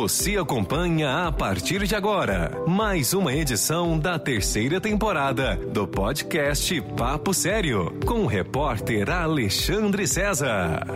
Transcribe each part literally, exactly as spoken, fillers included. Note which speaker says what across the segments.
Speaker 1: Você acompanha a partir de agora mais uma edição da terceira temporada do podcast Papo Sério, com o repórter Alexandre César.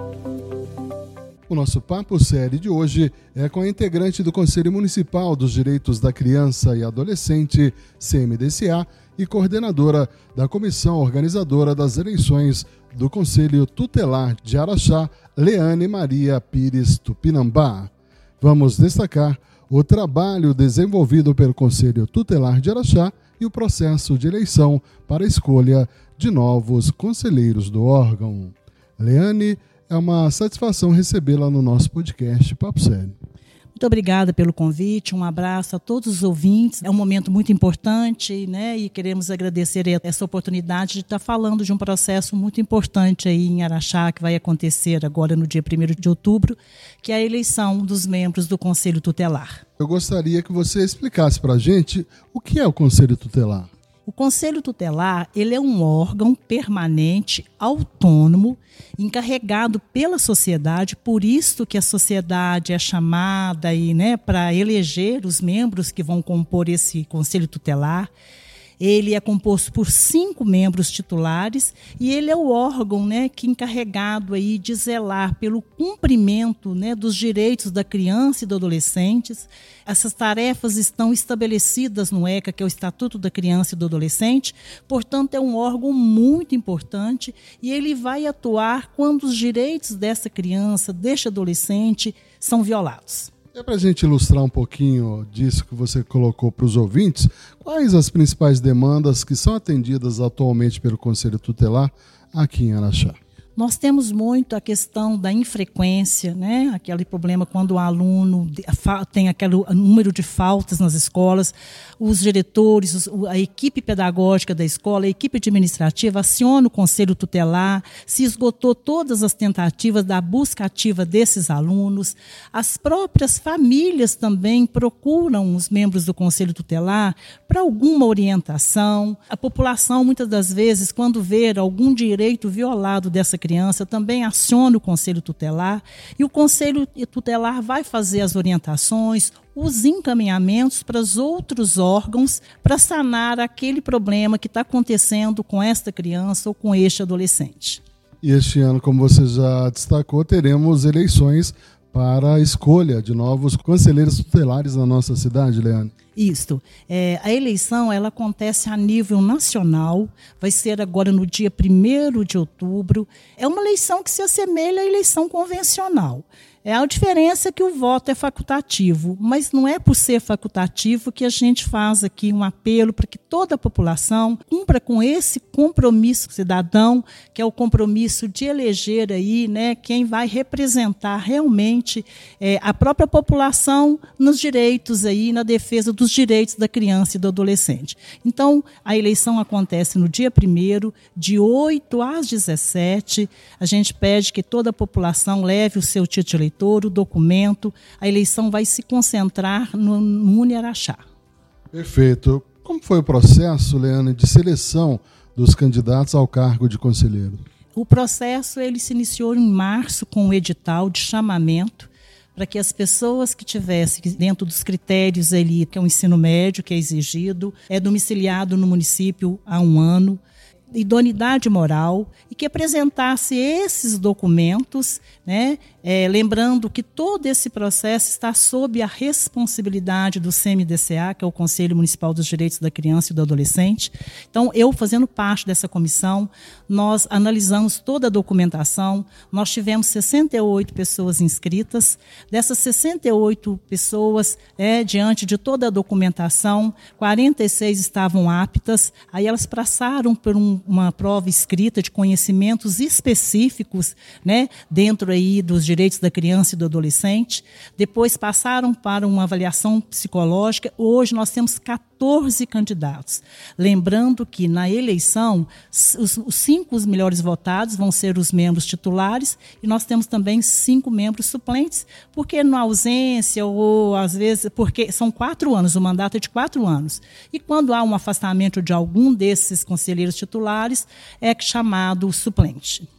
Speaker 2: O nosso Papo Sério de hoje é com a integrante do Conselho Municipal dos Direitos da Criança e Adolescente, C M D C A, e coordenadora da Comissão Organizadora das Eleições do Conselho Tutelar de Araxá, Leane Maria Pires Tupinambá. Vamos destacar o trabalho desenvolvido pelo Conselho Tutelar de Araxá e o processo de eleição para a escolha de novos conselheiros do órgão. Leane, é uma satisfação recebê-la no nosso podcast Papo Sério.
Speaker 3: Muito obrigada pelo convite, um abraço a todos os ouvintes. É um momento muito importante, né? E queremos agradecer essa oportunidade de estar falando de um processo muito importante aí em Araxá, que vai acontecer agora no dia primeiro de outubro, que é a eleição dos membros do Conselho Tutelar.
Speaker 2: Eu gostaria que você explicasse para a gente o que é o Conselho Tutelar.
Speaker 3: O Conselho Tutelar, ele é um órgão permanente, autônomo, encarregado pela sociedade, por isso que a sociedade é chamada aí, né, para eleger os membros que vão compor esse Conselho Tutelar. Ele é composto por cinco membros titulares e ele é o órgão, né, que é encarregado aí de zelar pelo cumprimento, né, dos direitos da criança e do adolescente. Essas tarefas estão estabelecidas no ECA, que é o Estatuto da Criança e do Adolescente. Portanto, é um órgão muito importante e ele vai atuar quando os direitos dessa criança, deste adolescente, são violados.
Speaker 2: É para a gente ilustrar um pouquinho disso que você colocou para os ouvintes, quais as principais demandas que são atendidas atualmente pelo Conselho Tutelar aqui em Araxá?
Speaker 3: Nós temos muito a questão da infrequência, né? Aquele problema quando o aluno tem aquele número de faltas nas escolas, os diretores, a equipe pedagógica da escola, a equipe administrativa aciona o Conselho Tutelar, se esgotou todas as tentativas da busca ativa desses alunos, as próprias famílias também procuram os membros do Conselho Tutelar para alguma orientação. A população, muitas das vezes, quando vê algum direito violado dessa criança, criança, também aciona o Conselho Tutelar e o Conselho Tutelar vai fazer as orientações, os encaminhamentos para os outros órgãos para sanar aquele problema que está acontecendo com esta criança ou com este adolescente.
Speaker 2: E este ano, como você já destacou, teremos eleições para a escolha de novos conselheiros tutelares na nossa cidade, Leane.
Speaker 3: Isto. É, a eleição ela acontece a nível nacional, vai ser agora no dia primeiro de outubro. É uma eleição que se assemelha à eleição convencional. É a diferença que o voto é facultativo, mas não é por ser facultativo que a gente faz aqui um apelo para que toda a população cumpra com esse compromisso cidadão, que é o compromisso de eleger aí, né, quem vai representar realmente é, a própria população nos direitos aí, na defesa dos direitos da criança e do adolescente. Então, a eleição acontece no dia primeiro, de oito às dezessete. A gente pede que toda a população leve o seu título eleitor, o documento. A eleição vai se concentrar no, no Uniaraxá.
Speaker 2: Perfeito. Como foi o processo, Leane, de seleção dos candidatos ao cargo de conselheiro?
Speaker 3: O processo ele se iniciou em março com o edital de chamamento para que as pessoas que tivessem dentro dos critérios ali, que é o ensino médio, que é exigido, é domiciliado no município há um ano, idoneidade moral, e que apresentasse esses documentos, né, é, lembrando que todo esse processo está sob a responsabilidade do C M D C A, que é o Conselho Municipal dos Direitos da Criança e do Adolescente. Então, eu fazendo parte dessa comissão, nós analisamos toda a documentação, nós tivemos sessenta e oito pessoas inscritas, dessas sessenta e oito pessoas, é, diante de toda a documentação, quarenta e seis estavam aptas, aí elas passaram por um uma prova escrita de conhecimentos específicos, né, dentro aí dos direitos da criança e do adolescente. Depois passaram para uma avaliação psicológica. Hoje nós temos quatorze candidatos. Lembrando que na eleição, os, os cinco os melhores votados vão ser os membros titulares e nós temos também cinco membros suplentes, porque na ausência ou às vezes, porque são quatro anos, o mandato é de quatro anos. E quando há um afastamento de algum desses conselheiros titulares, é chamado suplente.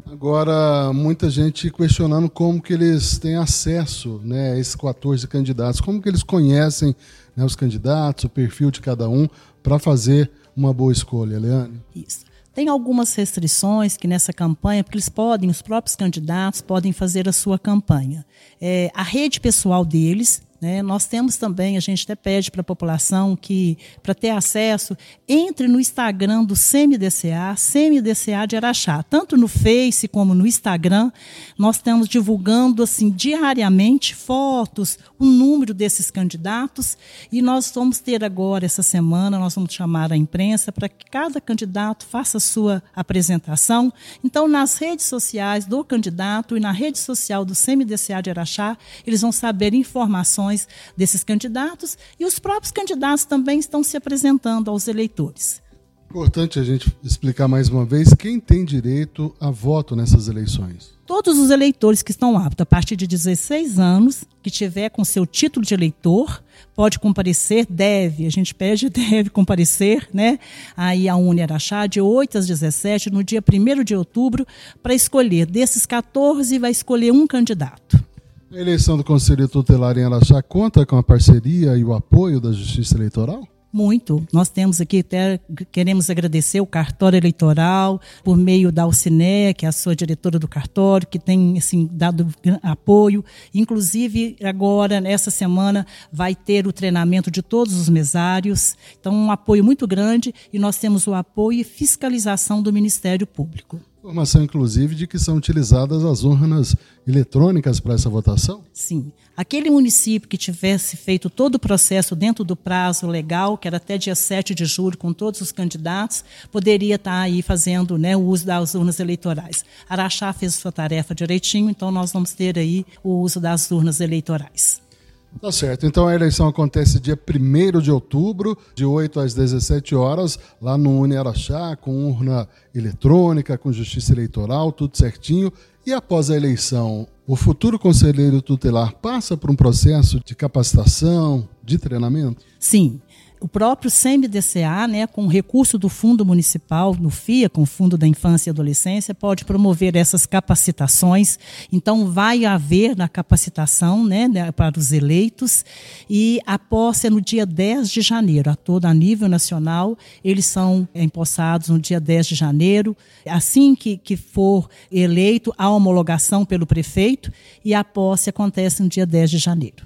Speaker 2: Agora, muita gente questionando como que eles têm acesso, né, a esses quatorze candidatos, como que eles conhecem, né, os candidatos, o perfil de cada um, para fazer uma boa escolha, Leane?
Speaker 3: Isso. Tem algumas restrições que nessa campanha, porque eles podem, os próprios candidatos podem fazer a sua campanha. É, a rede pessoal deles, né, nós temos também, a gente até pede para a população que, para ter acesso, entre no Instagram do C M D C A, C M D C A de Araxá. Tanto no Face como no Instagram, nós estamos divulgando assim, diariamente fotos, o número desses candidatos, e nós vamos ter agora, essa semana, nós vamos chamar a imprensa para que cada candidato faça a sua apresentação. Então, nas redes sociais do candidato e na rede social do C M D C A de Araxá, eles vão saber informações desses candidatos, e os próprios candidatos também estão se apresentando aos eleitores.
Speaker 2: Importante a gente explicar mais uma vez quem tem direito a voto nessas eleições.
Speaker 3: Todos os eleitores que estão aptos a partir de dezesseis anos, que tiver com seu título de eleitor, pode comparecer, deve, a gente pede, deve comparecer, né, aí a Uni Araxá, de oito às dezessete, no dia primeiro de outubro, para escolher. Desses quatorze, vai escolher um candidato.
Speaker 2: A eleição do Conselho Tutelar em Araxá conta com a parceria e o apoio da Justiça Eleitoral?
Speaker 3: Muito. Nós temos aqui, até queremos agradecer o cartório eleitoral, por meio da Alciné, que é a sua diretora do cartório, que tem assim, dado apoio. Inclusive, agora, nessa semana, vai ter o treinamento de todos os mesários. Então, um apoio muito grande, e nós temos o apoio e fiscalização do Ministério Público.
Speaker 2: Informação, inclusive, de que são utilizadas as urnas eletrônicas para essa votação?
Speaker 3: Sim. Aquele município que tivesse feito todo o processo dentro do prazo legal, que era até dia sete de julho, com todos os candidatos, poderia estar aí fazendo, né, o uso das urnas eleitorais. Araxá fez sua tarefa direitinho, então nós vamos ter aí o uso das urnas eleitorais.
Speaker 2: Tá certo. Então a eleição acontece dia primeiro de outubro, de oito às dezessete horas, lá no Uni Araxá, com urna eletrônica, com justiça eleitoral, tudo certinho. E após a eleição, o futuro conselheiro tutelar passa por um processo de capacitação, de treinamento?
Speaker 3: Sim. O próprio C M D C A, né, com recurso do Fundo Municipal, no F I A, com o Fundo da Infância e Adolescência, pode promover essas capacitações. Então, vai haver na capacitação, né, para os eleitos, e a posse é no dia dez de janeiro, a todo a nível nacional. Eles são empossados no dia dez de janeiro. Assim que, que for eleito, a homologação pelo prefeito, e a posse acontece no dia dez de janeiro.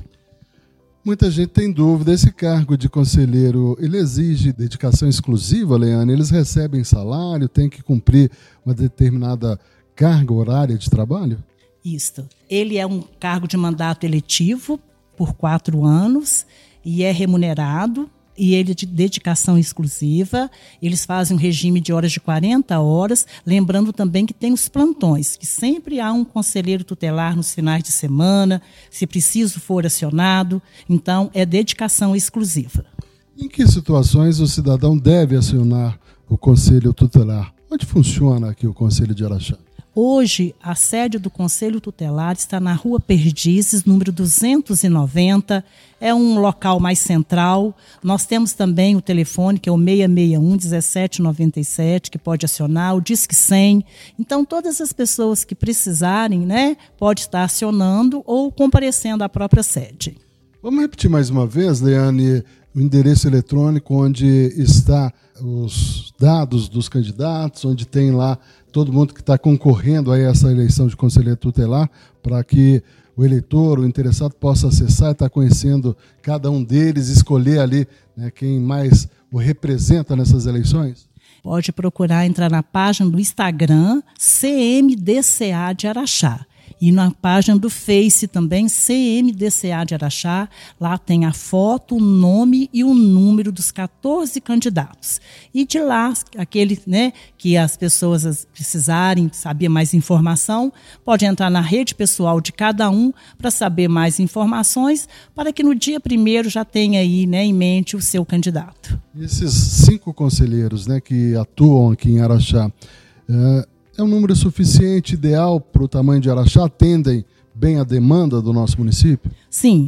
Speaker 2: Muita gente tem dúvida, esse cargo de conselheiro, ele exige dedicação exclusiva, Leane? Eles recebem salário, tem que cumprir uma determinada carga horária de trabalho?
Speaker 3: Isso. Ele é um cargo de mandato eletivo por quatro anos e é remunerado, e ele é de dedicação exclusiva. Eles fazem um regime de horas de quarenta horas, lembrando também que tem os plantões, que sempre há um conselheiro tutelar nos finais de semana, se preciso for acionado. Então, é dedicação exclusiva.
Speaker 2: Em que situações o cidadão deve acionar o Conselho Tutelar? Onde funciona aqui o Conselho de Araxá?
Speaker 3: Hoje, a sede do Conselho Tutelar está na Rua Perdizes, número duzentos e noventa. É um local mais central. Nós temos também o telefone, que é o seis seis um, um sete nove sete, que pode acionar, o Disque cem. Então, todas as pessoas que precisarem, né, pode estar acionando ou comparecendo à própria sede.
Speaker 2: Vamos repetir mais uma vez, Leane, o endereço eletrônico onde está os dados dos candidatos, onde tem lá todo mundo que está concorrendo a essa eleição de conselheiro tutelar, para que o eleitor, o interessado, possa acessar e estar conhecendo cada um deles, escolher ali, né, quem mais o representa nessas eleições?
Speaker 3: Pode procurar entrar na página do Instagram C M D C A de Araxá. E na página do Face também, C M D C A de Araxá, lá tem a foto, o nome e o número dos quatorze candidatos. E de lá, aquele, né, que as pessoas precisarem saber mais informação, pode entrar na rede pessoal de cada um para saber mais informações, para que no dia primeiro já tenha aí, né, em mente o seu candidato.
Speaker 2: Esses cinco conselheiros, né, que atuam aqui em Araxá, é... É um número suficiente, ideal para o tamanho de Araxá? Atendem bem a demanda do nosso município?
Speaker 3: Sim.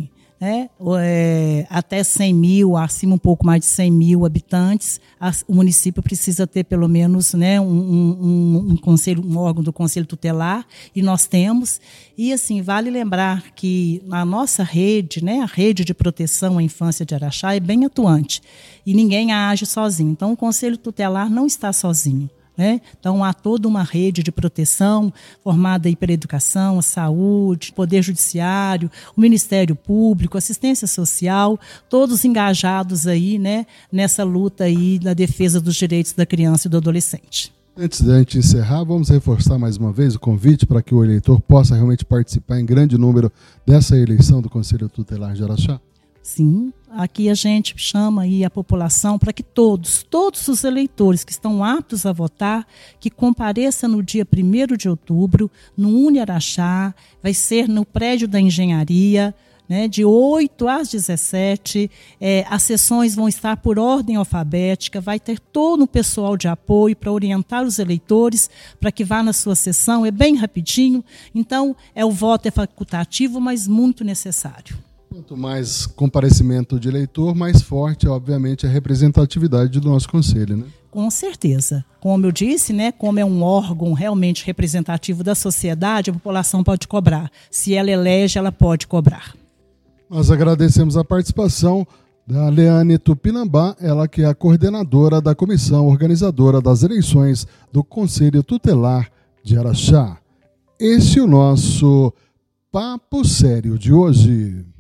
Speaker 3: né, é, até cem mil, acima um pouco mais de cem mil habitantes, a, o município precisa ter pelo menos, né, um, um, um, conselho, um órgão do Conselho Tutelar, e nós temos. E assim, vale lembrar que a nossa rede, né, a rede de proteção à infância de Araxá é bem atuante, e ninguém age sozinho. Então, o Conselho Tutelar não está sozinho. Né? Então, há toda uma rede de proteção formada aí pela educação, a saúde, poder judiciário, o Ministério Público, assistência social, todos engajados aí, né, nessa luta aí da defesa dos direitos da criança e do adolescente.
Speaker 2: Antes de a gente encerrar, vamos reforçar mais uma vez o convite para que o eleitor possa realmente participar em grande número dessa eleição do Conselho Tutelar de Araxá?
Speaker 3: Sim, aqui a gente chama aí a população para que todos, todos os eleitores que estão aptos a votar, que compareçam no dia primeiro de outubro, no Uni Araxá, vai ser no prédio da engenharia, né, de oito às dezessete, é, as sessões vão estar por ordem alfabética, vai ter todo um pessoal de apoio para orientar os eleitores, para que vá na sua sessão, é bem rapidinho, então é, o voto é facultativo, mas muito necessário.
Speaker 2: Quanto mais comparecimento de eleitor, mais forte, obviamente, a representatividade do nosso conselho, né?
Speaker 3: Com certeza. Como eu disse, né, como é um órgão realmente representativo da sociedade, a população pode cobrar. Se ela elege, ela pode cobrar.
Speaker 2: Nós agradecemos a participação da Leane Tupinambá, ela que é a coordenadora da comissão organizadora das eleições do Conselho Tutelar de Araxá. Este é o nosso Papo Sério de hoje.